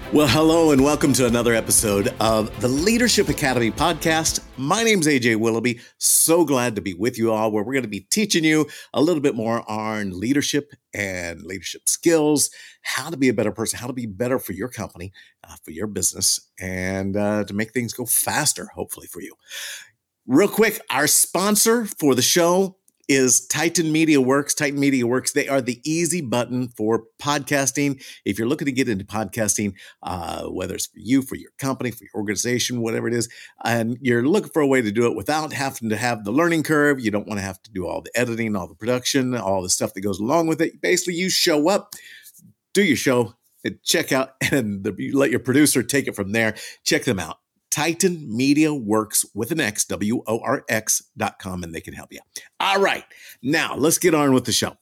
Well, hello and welcome to another episode of the Leadership Academy podcast. My name's AJ Willoughby. So glad to be with you all, where we're going to be teaching you a little bit more on leadership and leadership skills, how to be a better person, how to be better for your company, for your business, and to make things go faster, hopefully for you. Real quick, our sponsor for the show is Titan Media Works. Titan Media Works, they are the easy button for podcasting. If you're looking to get into podcasting, whether it's for you, for your company, for your organization, whatever it is, and you're looking for a way to do it without having to have the learning curve, you don't want to have to do all the editing, all the production, all the stuff that goes along with it. Basically, you show up, do your show, and check out, and you let your producer take it from there. Check them out. Titan Media Works with an X, WORX.com, and they can help you. All right. Now let's get on with the show.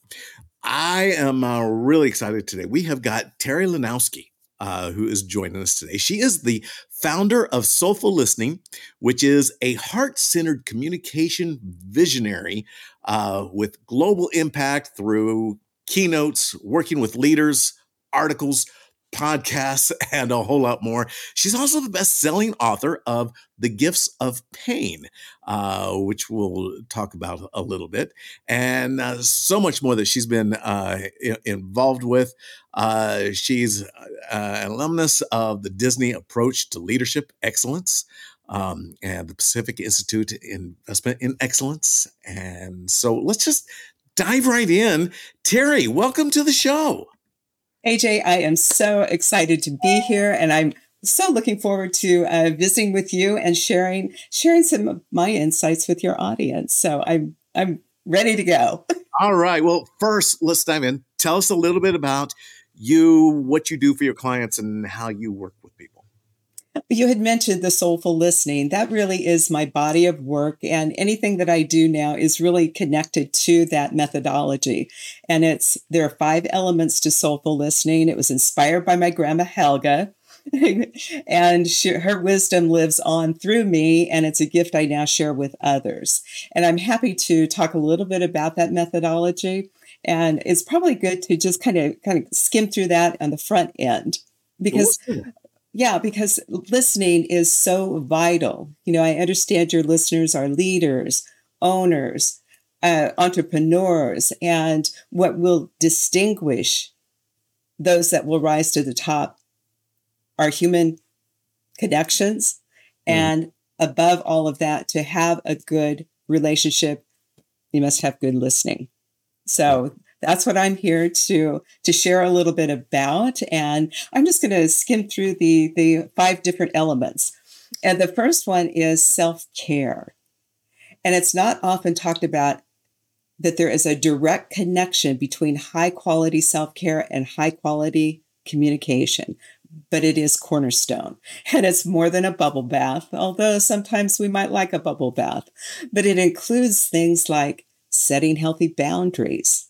I am really excited today. We have got Terry Lanowski, who is joining us today. She is the founder of Soulful Listening, which is a heart-centered communication visionary with global impact through keynotes, working with leaders, articles, podcasts, and a whole lot more. She's also the best-selling author of The Gifts of Pain, which we'll talk about a little bit, and so much more that she's been involved with. She's an alumnus of the Disney Approach to Leadership Excellence, and the Pacific Institute Investment in Excellence. And so let's just dive right in. Terry, welcome to the show. AJ, I am so excited to be here, and I'm so looking forward to visiting with you and sharing some of my insights with your audience. So I'm ready to go. All right. Well, first, let's dive in. Tell us a little bit about you, what you do for your clients, and how you work with people. You had mentioned the soulful listening. That really is my body of work, and anything that I do now is really connected to that methodology. And there are 5 elements to soulful listening. It was inspired by my grandma Helga, and her wisdom lives on through me, and it's a gift I now share with others. And I'm happy to talk a little bit about that methodology. And it's probably good to just kind of skim through that on the front end, because because listening is so vital. You know, I understand your listeners are leaders, owners, entrepreneurs, and what will distinguish those that will rise to the top are human connections. And above all of that, to have a good relationship, you must have good listening. So that's what I'm here to share a little bit about. And I'm just going to skim through the 5 different elements. And the first one is self-care. And it's not often talked about that there is a direct connection between high quality self-care and high quality communication, but it is cornerstone. And it's more than a bubble bath, although sometimes we might like a bubble bath, but it includes things like setting healthy boundaries,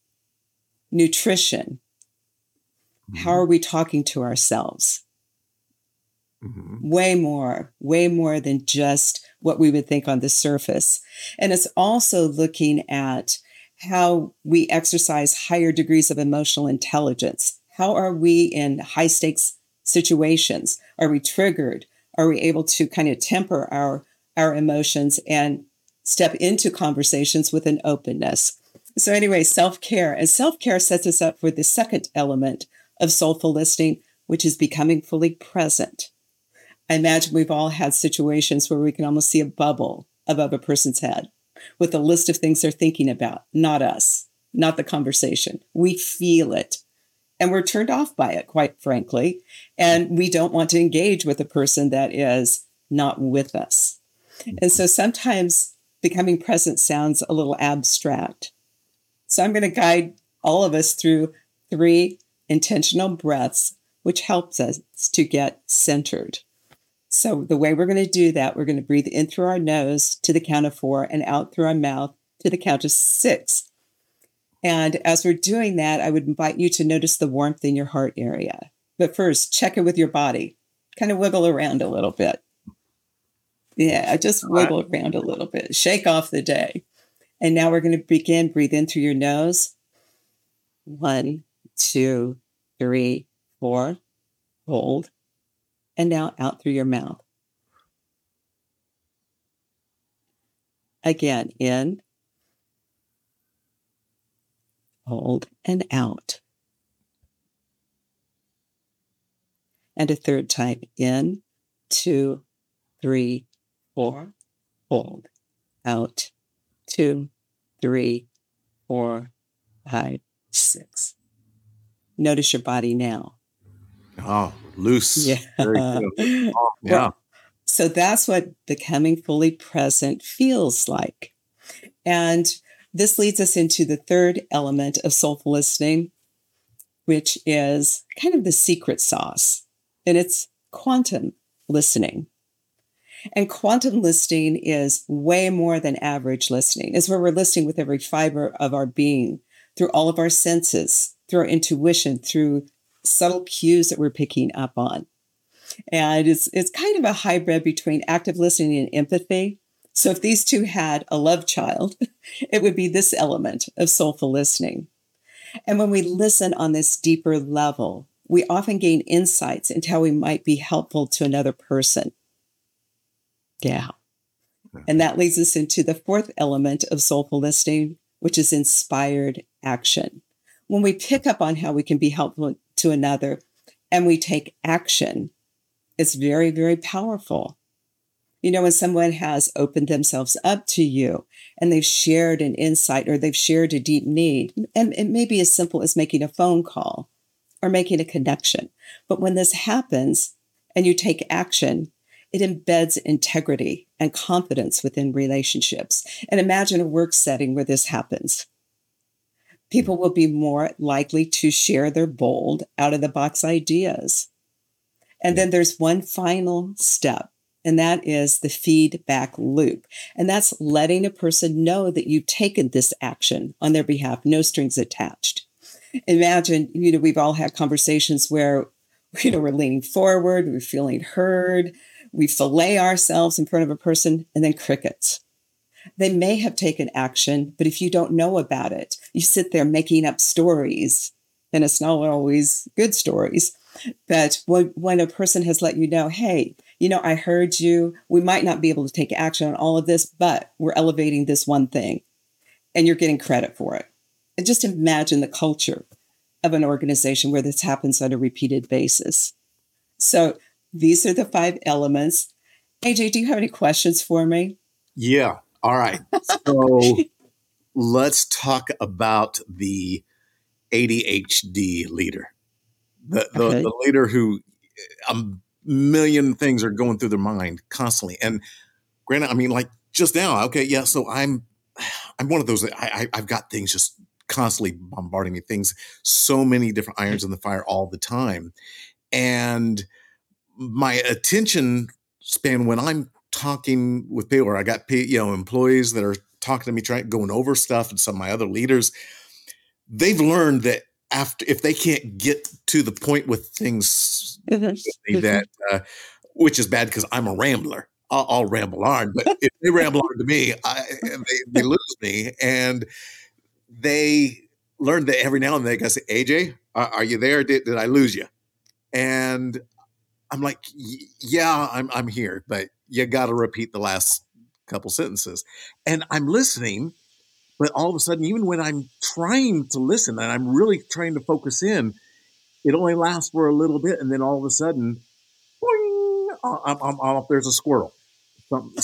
nutrition. How are we talking to ourselves? Way more than just what we would think on the surface. And it's also looking at how we exercise higher degrees of emotional intelligence. How are we in high stakes situations? Are we triggered? Are we able to kind of temper our emotions and step into conversations with an openness? So anyway, self-care. And self-care sets us up for the second element of soulful listening, which is becoming fully present. I imagine we've all had situations where we can almost see a bubble above a person's head with a list of things they're thinking about, not us, not the conversation. We feel it, and we're turned off by it, quite frankly. And we don't want to engage with a person that is not with us. And so sometimes becoming present sounds a little abstract. So I'm going to guide all of us through 3 intentional breaths, which helps us to get centered. So the way we're going to do that, we're going to breathe in through our nose to the count of 4 and out through our mouth to the count of 6. And as we're doing that, I would invite you to notice the warmth in your heart area. But first, check it with your body. Kind of wiggle around a little bit. Yeah, just wiggle around a little bit. Shake off the day. And now we're going to begin. Breathe in through your nose. 1, 2, 3, 4. hold, and now out through your mouth. Again, in, hold, and out. And a third time, in, 2, 3, 4, hold, out, 2, 3, 4, 5, 6. Notice your body now. Oh, loose. Yeah. Very good. Oh, yeah. Well, so that's what becoming fully present feels like. And this leads us into the third element of soulful listening, which is kind of the secret sauce, and it's quantum listening. And quantum listening is way more than average listening. It's where we're listening with every fiber of our being, through all of our senses, through our intuition, through subtle cues that we're picking up on. And it's kind of a hybrid between active listening and empathy. So if these two had a love child, it would be this element of soulful listening. And when we listen on this deeper level, we often gain insights into how we might be helpful to another person. Yeah. And that leads us into the fourth element of soulful listening, which is inspired action. When we pick up on how we can be helpful to another and we take action, it's very, very powerful. You know, when someone has opened themselves up to you and they've shared an insight or they've shared a deep need, and it may be as simple as making a phone call or making a connection. But when this happens and you take action, it embeds integrity and confidence within relationships. And imagine a work setting where this happens. People will be more likely to share their bold, out of the box ideas. And then there's one final step, and that is the feedback loop. And that's letting a person know that you've taken this action on their behalf, no strings attached. Imagine, we've all had conversations where, we're leaning forward, we're feeling heard, we fillet ourselves in front of a person, and then crickets. They may have taken action, but if you don't know about it, you sit there making up stories, and it's not always good stories. But when a person has let you know, hey, I heard you, we might not be able to take action on all of this, but we're elevating this one thing, and you're getting credit for it. And just imagine the culture of an organization where this happens on a repeated basis. So these are the 5 elements. AJ, do you have any questions for me? Yeah. All right. So let's talk about the ADHD leader, the leader who a million things are going through their mind constantly. And granted, I mean, like just now, okay, yeah. So I'm one of those that I've got things just constantly bombarding me, things, so many different irons in the fire all the time. And my attention span when I'm talking with people, or I got employees that are talking to me, going over stuff, and some of my other leaders, they've learned that if they can't get to the point with things, that which is bad because I'm a rambler. I'll ramble on, but if they ramble on to me, they lose me. And they learned that every now and then they gotta say, AJ, are you there? Did I lose you? And I'm like, yeah, I'm here, but you got to repeat the last couple sentences. And I'm listening, but all of a sudden, even when I'm trying to listen and I'm really trying to focus in, it only lasts for a little bit, and then all of a sudden, boing, I'm off. There's a squirrel. Something.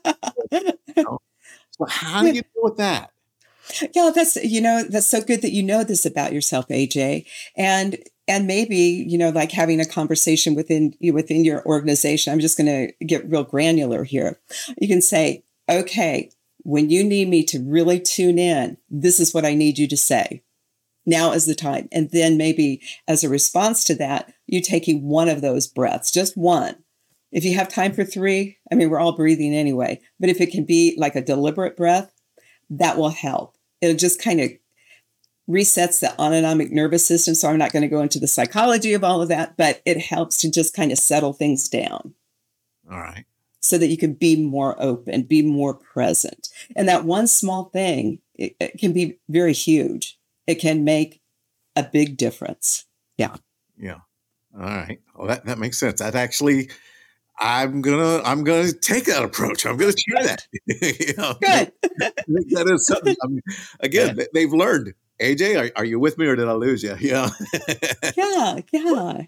So how do you deal with that? Yeah, that's so good that you know this about yourself, AJ. And maybe, like having a conversation within your organization. I'm just going to get real granular here. You can say, okay, when you need me to really tune in, this is what I need you to say. Now is the time. And then maybe as a response to that, you taking one of those breaths, just one. If you have time for 3, I mean, we're all breathing anyway, but if it can be like a deliberate breath, that will help. It just kind of resets the autonomic nervous system. So I'm not going to go into the psychology of all of that, but it helps to just kind of settle things down. All right. So that you can be more open, be more present. And that one small thing, it can be very huge. It can make a big difference. Yeah. Yeah. All right. Well, that makes sense. That actually, I'm gonna take that approach. I'm gonna try that. Good. You know, Good. that is something. I mean, again, they've learned. AJ, are you with me or did I lose you? Yeah. Yeah. Yeah.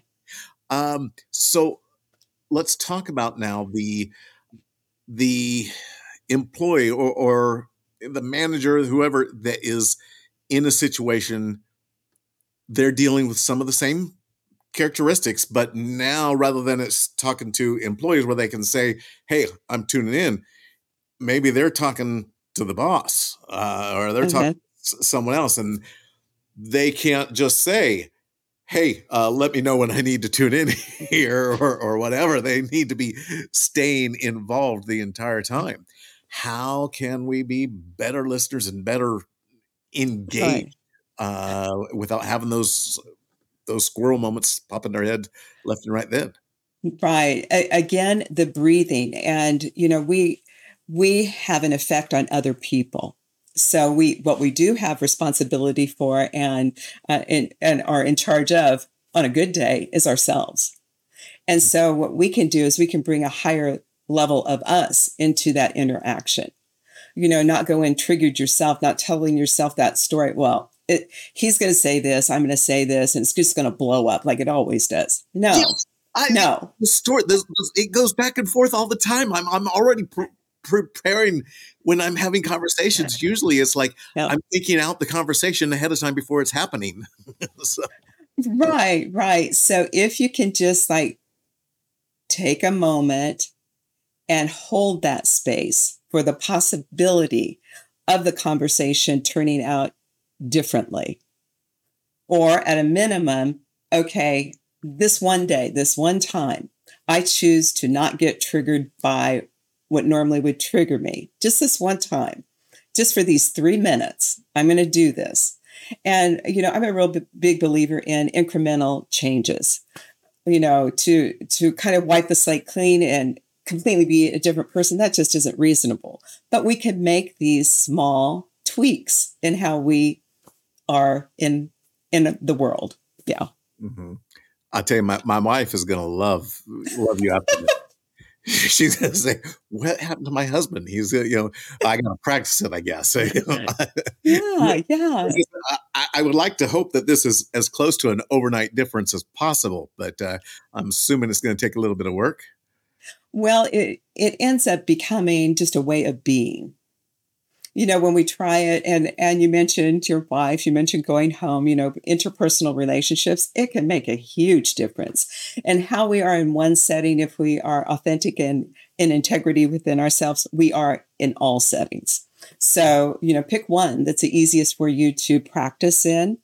So let's talk about now the employee or the manager, whoever that is in a situation, they're dealing with some of the same characteristics, but now rather than it's talking to employees where they can say, "Hey, I'm tuning in," maybe they're talking to the boss or they're talking Okay. to someone else, and they can't just say, "Hey, let me know when I need to tune in here," or whatever. They need to be staying involved the entire time. How can we be better listeners and better engaged Right. without having those squirrel moments pop in their head left and right then? Right. Again, the breathing, and we have an effect on other people. So what we do have responsibility for, and are in charge of on a good day, is ourselves. And so what we can do is we can bring a higher level of us into that interaction. Not go in triggered yourself, not telling yourself that story. Well, he's going to say this, I'm going to say this, and it's just going to blow up like it always does. No, Yes, I no. the story. It goes back and forth all the time. I'm already preparing when I'm having conversations. Usually, it's like Yeah. I'm thinking out the conversation ahead of time before it's happening. So, Right, right. So if you can just like take a moment and hold that space for the possibility of the conversation turning out differently, or at a minimum, okay, this one day, this one time, I choose to not get triggered by what normally would trigger me. Just this one time, just for these 3 minutes, I'm going to do this. And, I'm a real big believer in incremental changes, to kind of wipe the slate clean and completely be a different person. That just isn't reasonable. But we can make these small tweaks in how we are in the world. Yeah. mhm. I tell you, my wife is gonna love you after this. She's gonna say, "What happened to my husband?" I gotta practice it, I guess. So, Yeah, yeah. I would like to hope that this is as close to an overnight difference as possible, but I'm assuming it's going to take a little bit of work. Well, it ends up becoming just a way of being. When we try it, and you mentioned your wife, you mentioned going home, interpersonal relationships, it can make a huge difference. And how we are in one setting, if we are authentic and in integrity within ourselves, we are in all settings. So, pick one that's the easiest for you to practice in.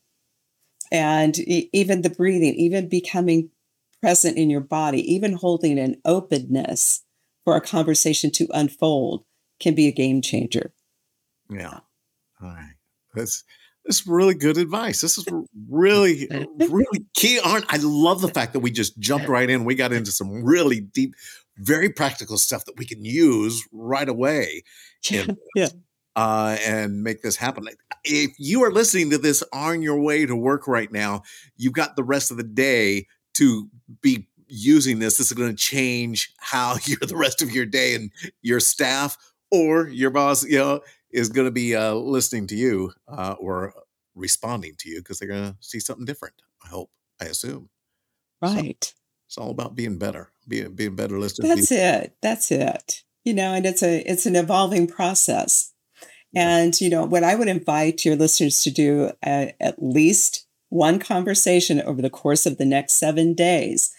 And even the breathing, even becoming present in your body, even holding an openness for a conversation to unfold can be a game changer. Yeah. All right. That's really good advice. This is really, really key. I love the fact that we just jumped right in. We got into some really deep, very practical stuff that we can use right away Yeah. in Yeah. and make this happen. If you are listening to this on your way to work right now, you've got the rest of the day to be using this. This is going to change how the rest of your day, and your staff or your boss, is going to be listening to you or responding to you because they're going to see something different. I hope, I assume. So Right. it's all about being better, being better listeners. That's it. That's it. And it's an evolving process. Yeah. And what I would invite your listeners to do, at least one conversation over the course of the next 7 days.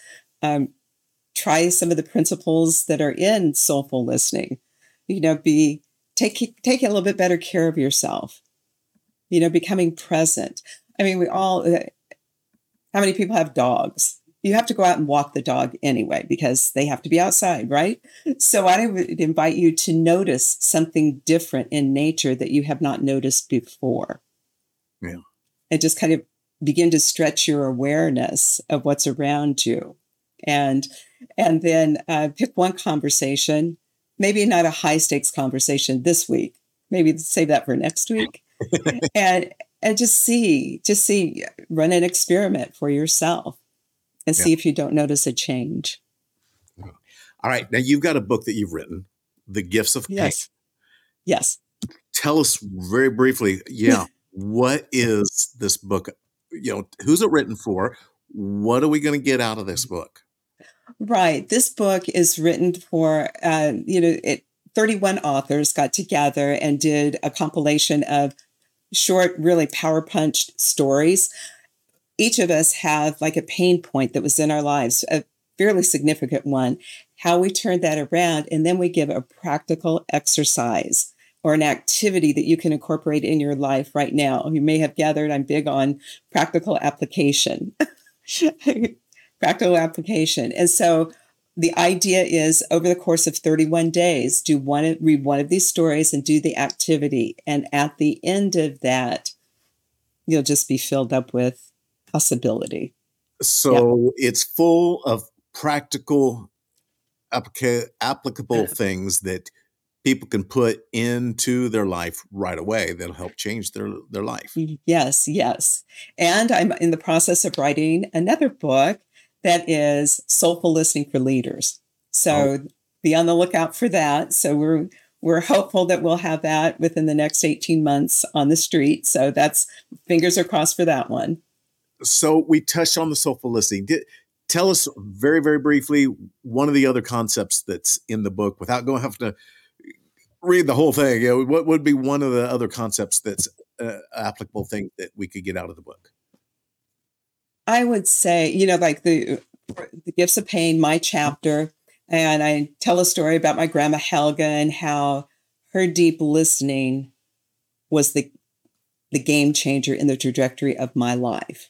Try some of the principles that are in soulful listening. Be taking a little bit better care of yourself. Becoming present. I mean, we all. How many people have dogs? You have to go out and walk the dog anyway because they have to be outside, right? So I would invite you to notice something different in nature that you have not noticed before. Yeah. And just kind of begin to stretch your awareness of what's around you. And then pick one conversation, maybe not a high stakes conversation this week, maybe save that for next week. and just see, run an experiment for yourself. and Yeah. see if you don't notice a change. All right. Now you've got a book that you've written, The Gifts of Pain. Yes. Yes. Tell us very briefly, what is this book? Who's it written for? What are we going to get out of this book? Right. This book is written for, 31 authors got together and did a compilation of short, really power punched stories. Each of us have like a pain point that was in our lives, a fairly significant one, how we turn that around. And then we give a practical exercise or an activity that you can incorporate in your life right now. You may have gathered I'm big on practical application. Practical application. And so the idea is over the course of 31 days, read one of these stories and do the activity. And at the end of that, you'll just be filled up with possibility. So it's full of practical, applicable things that people can put into their life right away that'll help change their life. Yes, yes. And I'm in the process of writing another book that is soulful listening for leaders. So be on the lookout for that. So we're hopeful that we'll have that within the next 18 months on the street. So that's fingers are crossed for that one. So we touched on the soulful listening. Tell us very, very briefly one of the other concepts that's in the book without going to have to read the whole thing. What would be one of the other concepts that's applicable thing that we could get out of the book? I would say, like the Gifts of Pain, my chapter, and I tell a story about my grandma Helga and how her deep listening was the game changer in the trajectory of my life.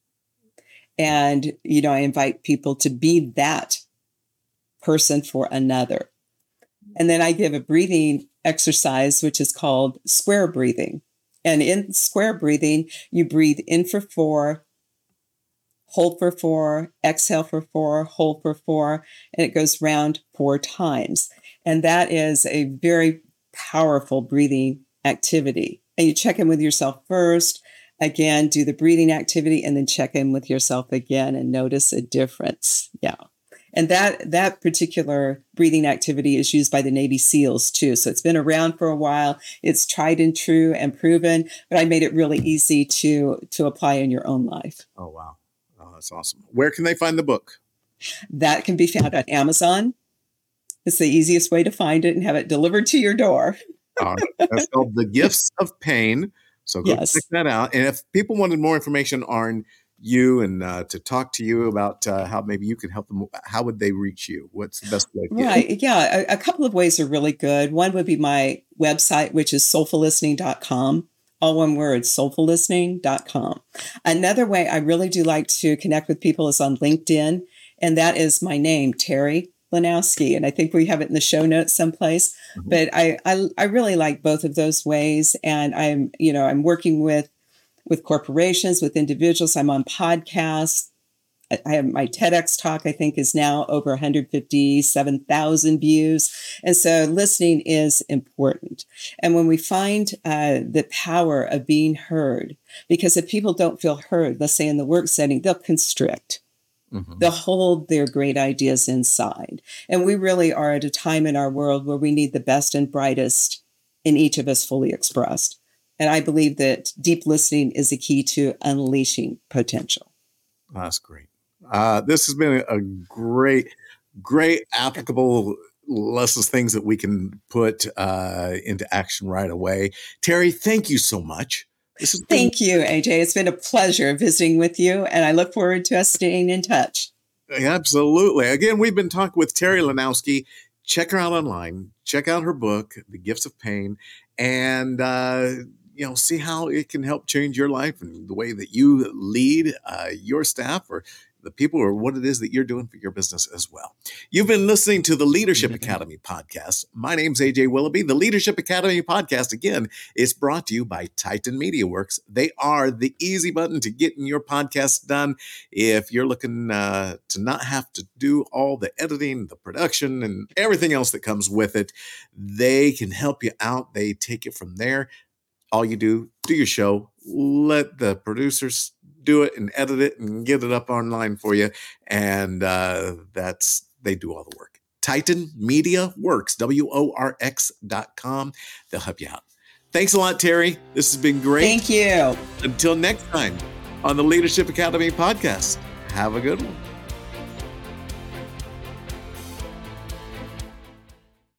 And, I invite people to be that person for another. And then I give a breathing exercise, which is called square breathing. And in square breathing, you breathe in for 4, hold for 4, exhale for 4, hold for 4, and it goes round 4 times. And that is a very powerful breathing activity. And you check in with yourself first, again, do the breathing activity, and then check in with yourself again and notice a difference. Yeah. And that particular breathing activity is used by the Navy SEALs too. So it's been around for a while. It's tried and true and proven, but I made it really easy to apply in your own life. Oh, wow. Oh, that's awesome. Where can they find the book? That can be found on Amazon. It's the easiest way to find it and have it delivered to your door. That's called The Gifts of Pain. So go Yes. check that out. And if people wanted more information on you and to talk to you about how maybe you could help them, how would they reach you? What's the best way to get Right. Yeah. A couple of ways are really good. One would be my website, which is soulfullistening.com. All one word, soulfullistening.com. Another way I really do like to connect with people is on LinkedIn. And that is my name, Terry Lanowski. And I think we have it in the show notes someplace. Mm-hmm. But I really like both of those ways. And I'm working with corporations, with individuals. I'm on podcasts. I have my TEDx talk, I think, is now over 157,000 views. And so listening is important. And when we find the power of being heard, because if people don't feel heard, let's say in the work setting, they'll constrict. Mm-hmm. They'll hold their great ideas inside. And we really are at a time in our world where we need the best and brightest in each of us fully expressed. And I believe that deep listening is the key to unleashing potential. That's great. This has been a great applicable lessons, things that we can put into action right away. Terry, thank you so much. Thank you, AJ. It's been a pleasure visiting with you, and I look forward to us staying in touch. Absolutely. Again, we've been talking with Terry Lanowski. Check her out online. Check out her book, The Gifts of Pain, and see how it can help change your life and the way that you lead your staff or the people or what it is that you're doing for your business as well. You've been listening to the Leadership Academy podcast. My name's AJ Willoughby. The Leadership Academy podcast, again, is brought to you by Titan Media Works. They are the easy button to getting your podcast done. If you're looking to not have to do all the editing, the production, and everything else that comes with it, they can help you out. They take it from there. All you do your show, let the producers do it and edit it and get it up online for you. And they do all the work. Titan Media Works, WORX.com. They'll help you out. Thanks a lot, Terry. This has been great. Thank you. Until next time on the Leadership Academy podcast, have a good one.